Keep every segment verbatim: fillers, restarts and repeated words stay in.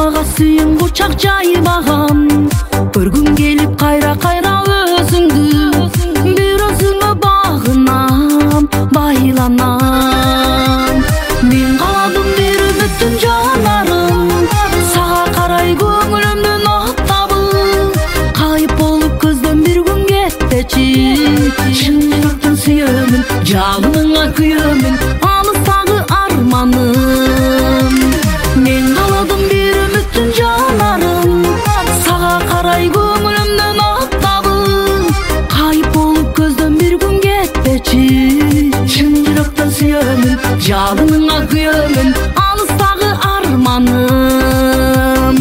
мага сүйүң кучак жайбаган, көргүм келип кайра кайра өзүңдү, бир өзүңө багынам, байланам. Мен каладым бир үмүттүн жанарым, сага карай көңүлүмдүн оттабы, кайып болуп көздөн бир күн кетечи. Чын жүрөктөн сүйөмүн, жалыныңа күйөмүн, алыстагы арманым. Мен каладым бир үмүттүн жанарым, сага карай көңүлүмдүн оттабы, кайып болуп көздөн бир күн кетечи. Чын жүрөктөн сүйөмүн, жалыныңа күйөмүн, алыстагы арманым.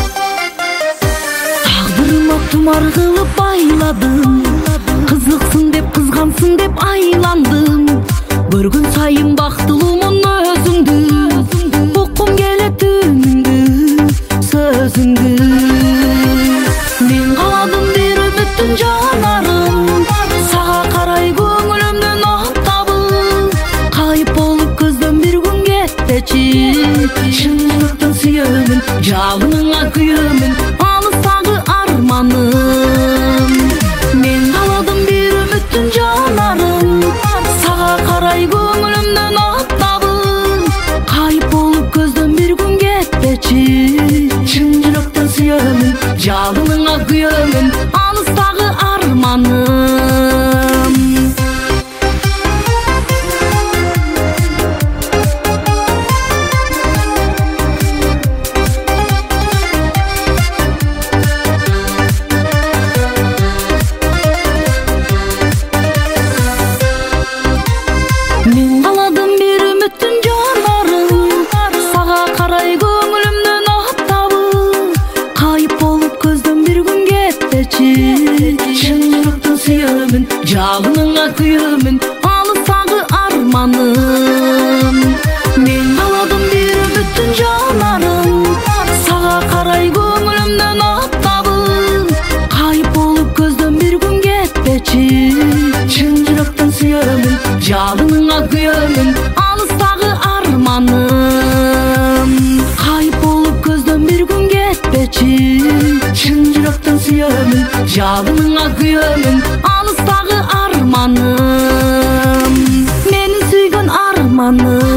Тагдырыма тумар кылып байладым, кызыксың деп кызгансың деп айландым. Көргөн сайын бактылуумун өзүңдү, уккум келет үнүңдү, сөзүңдү. Мен каладым бир үмүттүн жанарым, сага карай көңүлүмдүн оттабы, кайып болуп көздөн бир күн кетечи. Чын жүрөктөн сүйөмүн, жалыныңа күйөмүн, алыстагы арманым. Мен каладым бир үмүттүн жанарым, сага карай көңүлүмдүн оттабы, кайып болуп көздөн бир күн кетечи. Чын жүрөктөн сүйөмүн, жалыныңа күйөмүн, алыстагы арманым. Мен каладым бир үмүттүн жанарым, сага карай көңүлүмдүн оттабы, кайып болуп көздөн бир күн кетечи. Чын жүрөктөн сүйөмүн, жалыныңа күйөмүн, алыстагы арманым. Мен каладым бир үмүттүн жанарым, сага карай көңүлүмдүн оттабы, кайып болуп көздөн бир күн кетечи. Чын жүрөктөн сүйөмүн, жалыныңа күйөмүн, алыстагы арманым. Кайып болуп көздөн бир күн кетечи. Чын жүрөктөн сүйөмүн, жалыныңа күйөмүн, алыстагы арманым. Мени сүйгөн арманым.